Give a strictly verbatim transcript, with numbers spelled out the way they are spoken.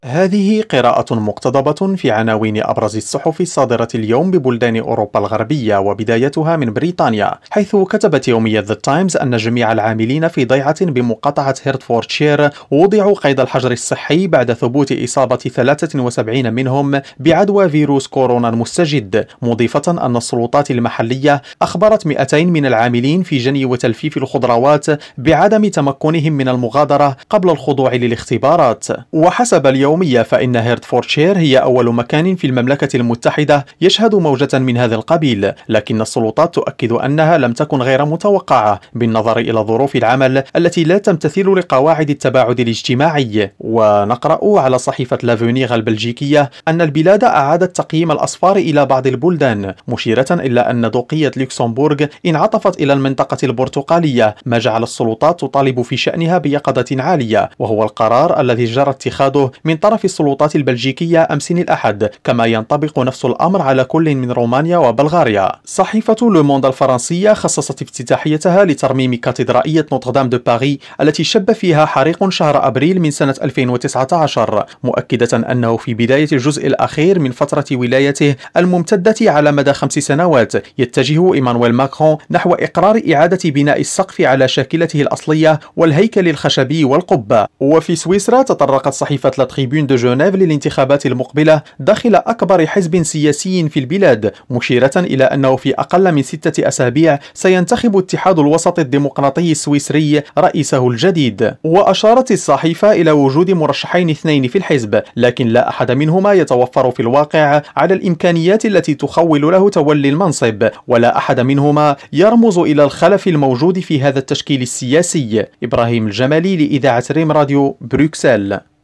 هذه قراءة مقتضبة في عناوين أبرز الصحف الصادرة اليوم ببلدان أوروبا الغربية، وبدايتها من بريطانيا، حيث كتبت يومية The Times أن جميع العاملين في ضيعة بمقاطعة هيرتفوردشير وضعوا قيد الحجر الصحي بعد ثبوت إصابة ثلاثة وسبعين منهم بعدوى فيروس كورونا المستجد، مضيفة أن السلطات المحلية أخبرت مئتين من العاملين في جني وتلفيف الخضروات بعدم تمكنهم من المغادرة قبل الخضوع للاختبارات. وحسب اليوم فإن هيرتفوردشير هي أول مكان في المملكة المتحدة يشهد موجة من هذا القبيل، لكن السلطات تؤكد أنها لم تكن غير متوقعة بالنظر إلى ظروف العمل التي لا تمتثل لقواعد التباعد الاجتماعي. ونقرأ على صحيفة لافونيغ البلجيكية أن البلاد أعادت تقييم الأصفار إلى بعض البلدان، مشيرة إلى أن دوقية لوكسمبورغ انعطفت إلى المنطقة البرتقالية، ما جعل السلطات تطالب في شأنها بيقظة عالية، وهو القرار الذي جرى اتخاذه من طرف السلطات البلجيكية أمس الأحد، كما ينطبق نفس الأمر على كل من رومانيا وبلغاريا. صحيفة لو موند الفرنسية خصصت افتتاحيتها لترميم كاتدرائية نوتردام دو باريس التي شب فيها حريق شهر أبريل من سنة ألفين وتسعة عشر، مؤكدة أنه في بداية الجزء الأخير من فترة ولايته الممتدة على مدى خمس سنوات يتجه إيمانويل ماكرون نحو إقرار إعادة بناء السقف على شاكلته الأصلية والهيكل الخشبي والقبة. وفي سويسرا تطرقت صحيفة لا تريبون دو جنيف للانتخابات المقبلة داخل أكبر حزب سياسي في البلاد، مشيرة إلى أنه في أقل من ستة أسابيع سينتخب اتحاد الوسط الديمقراطي السويسري رئيسه الجديد. وأشارت الصحيفة إلى وجود مرشحين اثنين في الحزب، لكن لا أحد منهما يتوفر في الواقع على الإمكانيات التي تخول له تولي المنصب، ولا أحد منهما يرمز إلى الخلف الموجود في هذا التشكيل السياسي. إبراهيم الجمالي لإذاعة ريم راديو، بروكسل.